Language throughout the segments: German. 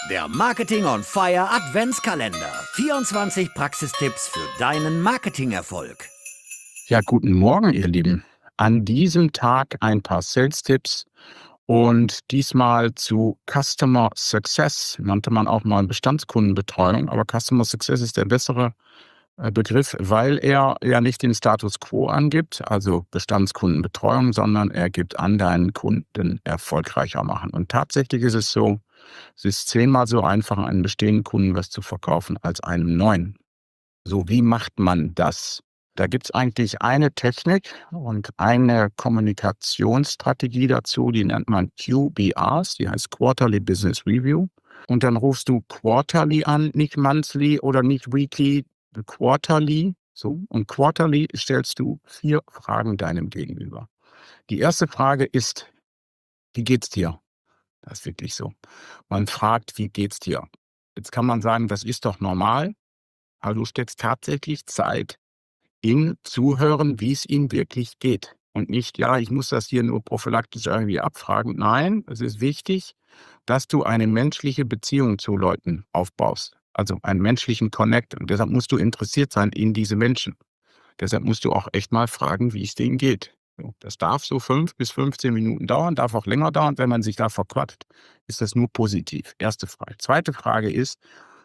Der Marketing on Fire Adventskalender. 24 Praxistipps für deinen Marketingerfolg. Ja, guten Morgen, ihr Lieben. An diesem Tag ein paar Sales-Tipps und diesmal zu Customer Success, nannte man auch mal Bestandskundenbetreuung, aber Customer Success ist der bessere Begriff, weil er ja nicht den Status quo angibt, also Bestandskundenbetreuung, sondern er gibt an, deinen Kunden erfolgreicher machen. Und tatsächlich ist es so, es ist 10-mal so einfach, einem bestehenden Kunden was zu verkaufen als einem neuen. So, wie macht man das? Da gibt es eigentlich eine Technik und eine Kommunikationsstrategie dazu, die nennt man QBRs, die heißt Quarterly Business Review. Und dann rufst du Quarterly an, nicht Monthly oder nicht Weekly, Quarterly. So, und Quarterly stellst du 4 Fragen deinem Gegenüber. Die erste Frage ist: Wie geht's dir? Das ist wirklich so. Man fragt: Wie geht's dir? Jetzt kann man sagen, das ist doch normal, aber du steckst tatsächlich Zeit in Zuhören, wie es ihm wirklich geht. Und nicht: „Ja, ich muss das hier nur prophylaktisch irgendwie abfragen.“ Nein, es ist wichtig, dass du eine menschliche Beziehung zu Leuten aufbaust, also einen menschlichen Connect. Und deshalb musst du interessiert sein in diese Menschen. Deshalb musst du auch echt mal fragen, wie es denen geht. So, das darf so 5 bis 15 Minuten dauern, darf auch länger dauern. Wenn man sich da verquatscht, ist das nur positiv. Erste Frage. Zweite Frage ist: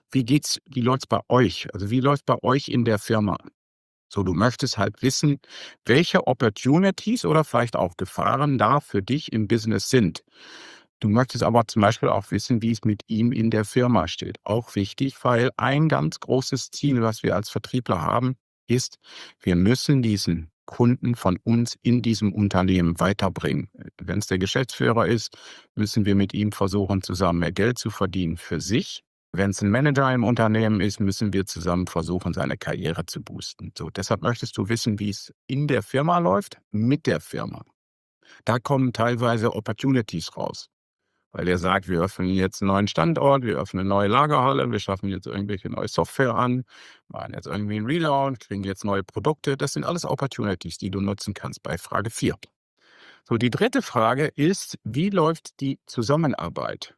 Wie läuft's bei euch? Also, wie läuft's bei euch in der Firma? So, du möchtest halt wissen, welche Opportunities oder vielleicht auch Gefahren da für dich im Business sind. Du möchtest aber zum Beispiel auch wissen, wie es mit ihm in der Firma steht. Auch wichtig, weil ein ganz großes Ziel, was wir als Vertriebler haben, ist, wir müssen diesen Kunden von uns in diesem Unternehmen weiterbringen. Wenn es der Geschäftsführer ist, müssen wir mit ihm versuchen, zusammen mehr Geld zu verdienen für sich. Wenn es ein Manager im Unternehmen ist, müssen wir zusammen versuchen, seine Karriere zu boosten. So, deshalb möchtest du wissen, wie es in der Firma läuft, mit der Firma. Da kommen teilweise Opportunities raus, weil er sagt: „Wir öffnen jetzt einen neuen Standort, wir öffnen eine neue Lagerhalle, wir schaffen jetzt irgendwelche neue Software an, machen jetzt irgendwie 'n Relaunch, kriegen jetzt neue Produkte.“ Das sind alles Opportunities, die du nutzen kannst bei Frage 4. So, die dritte Frage ist: Wie läuft die Zusammenarbeit?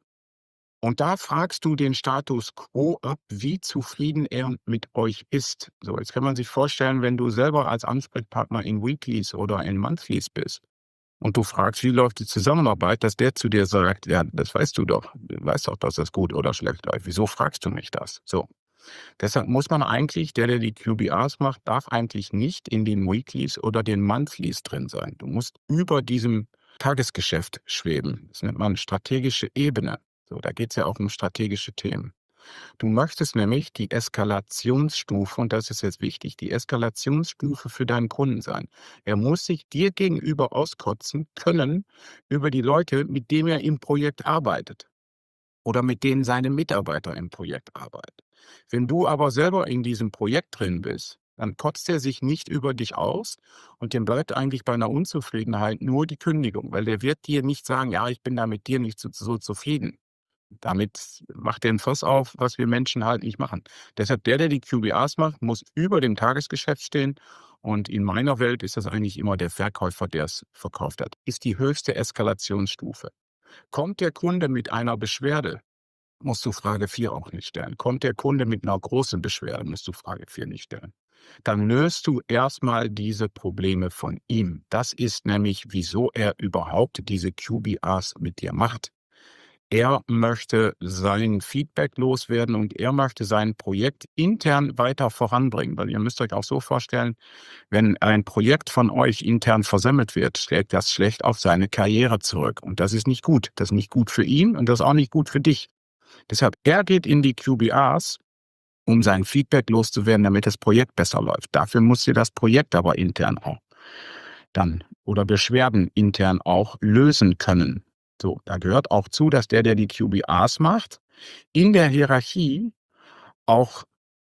Und da fragst du den Status quo ab, wie zufrieden er mit euch ist. So, jetzt kann man sich vorstellen, wenn du selber als Ansprechpartner in Weeklies oder in Monthlies bist und du fragst, wie läuft die Zusammenarbeit, dass der zu dir sagt: „Ja, das weißt du doch. Du weißt doch, dass das gut oder schlecht läuft. Wieso fragst du mich das?“ So, deshalb muss man eigentlich, der die QBRs macht, darf eigentlich nicht in den Weeklies oder den Monthlies drin sein. Du musst über diesem Tagesgeschäft schweben. Das nennt man strategische Ebene. So, da geht es ja auch um strategische Themen. Du möchtest nämlich die Eskalationsstufe, und das ist jetzt wichtig, die Eskalationsstufe für deinen Kunden sein. Er muss sich dir gegenüber auskotzen können über die Leute, mit denen er im Projekt arbeitet oder mit denen seine Mitarbeiter im Projekt arbeiten. Wenn du aber selber in diesem Projekt drin bist, dann kotzt er sich nicht über dich aus und dem bleibt eigentlich bei einer Unzufriedenheit nur die Kündigung, weil der wird dir nicht sagen: „Ja, ich bin da mit dir nicht so zufrieden.“ Damit macht er 'n Fass auf, was wir Menschen halt nicht machen. Deshalb der die QBRs macht, muss über dem Tagesgeschäft stehen, und in meiner Welt ist das eigentlich immer der Verkäufer, der es verkauft hat. Ist die höchste Eskalationsstufe. Kommt der Kunde mit einer Beschwerde, musst du Frage 4 auch nicht stellen. Kommt der Kunde mit einer großen Beschwerde, musst du Frage 4 nicht stellen. Dann löst du erstmal diese Probleme von ihm. Das ist nämlich, wieso er überhaupt diese QBRs mit dir macht. Er möchte sein Feedback loswerden und er möchte sein Projekt intern weiter voranbringen, weil ihr müsst euch auch so vorstellen, wenn ein Projekt von euch intern versemmelt wird, schlägt das schlecht auf seine Karriere zurück. Und das ist nicht gut. Das ist nicht gut für ihn und das ist auch nicht gut für dich. Deshalb, er geht in die QBRs, um sein Feedback loszuwerden, damit das Projekt besser läuft. Dafür muss ihr das Projekt aber intern auch dann oder Beschwerden intern auch lösen können. So, da gehört auch zu, dass der die QBRs macht, in der Hierarchie auch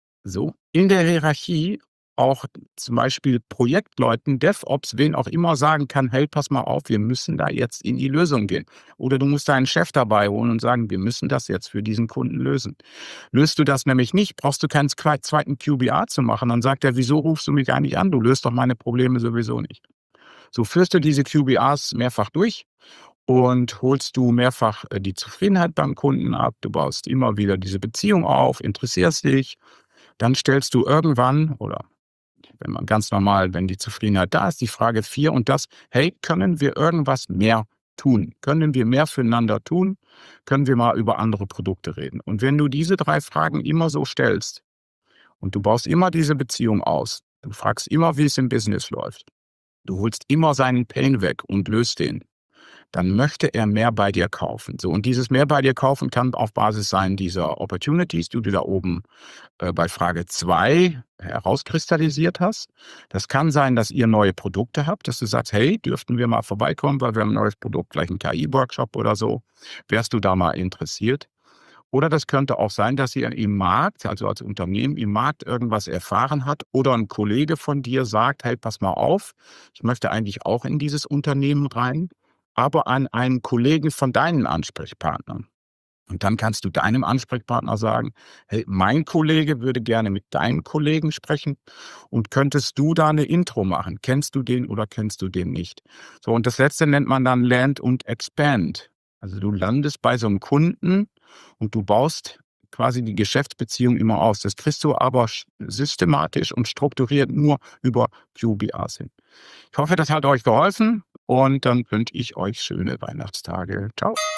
in der Hierarchie auch zum Beispiel Projektleuten, DevOps, wen auch immer sagen kann: „Hey, pass mal auf, wir müssen da jetzt in die Lösung gehen.“ Oder du musst deinen Chef dabei holen und sagen: „Wir müssen das jetzt für diesen Kunden lösen.“ Löst du das nämlich nicht, brauchst du keinen zweiten QBR zu machen. Dann sagt er: „Wieso rufst du mich eigentlich an? Du löst doch meine Probleme sowieso nicht.“ So führst du diese QBRs mehrfach durch und holst du mehrfach die Zufriedenheit beim Kunden ab. Du baust immer wieder diese Beziehung auf, interessierst dich. Dann stellst du irgendwann oder wenn man ganz normal, wenn die Zufriedenheit da ist, die Frage 4 und das: „Hey, können wir irgendwas mehr tun? Können wir mehr füreinander tun? Können wir mal über andere Produkte reden?“ Und wenn du diese 3 Fragen immer so stellst und du baust immer diese Beziehung aus, du fragst immer, wie es im Business läuft, du holst immer seinen Pain weg und löst den, dann möchte er mehr bei dir kaufen. So, und dieses mehr bei dir kaufen kann auf Basis sein dieser Opportunities, die du da oben bei Frage 2 herauskristallisiert hast. Das kann sein, dass ihr neue Produkte habt, dass du sagst: „Hey, dürften wir mal vorbeikommen, weil wir haben 'n neues Produkt, vielleicht 'n KI-Workshop oder so. Wärst du da mal interessiert?“ Oder das könnte auch sein, dass ihr im Markt, also als Unternehmen im Markt irgendwas erfahren hat oder ein Kollege von dir sagt: „Hey, pass mal auf, ich möchte eigentlich auch in dieses Unternehmen rein, aber an einen Kollegen von deinen Ansprechpartnern.“ Und dann kannst du deinem Ansprechpartner sagen: „Hey, mein Kollege würde gerne mit deinem Kollegen sprechen und könntest du da eine Intro machen? Kennst du den oder kennst du den nicht?“ So, und das Letzte nennt man dann Land und Expand. Also, du landest bei so einem Kunden und du baust quasi die Geschäftsbeziehung immer aus. Das kriegst du aber systematisch und strukturiert nur über QBRs hin. Ich hoffe, das hat euch geholfen und dann wünsche ich euch schöne Weihnachtstage. Ciao.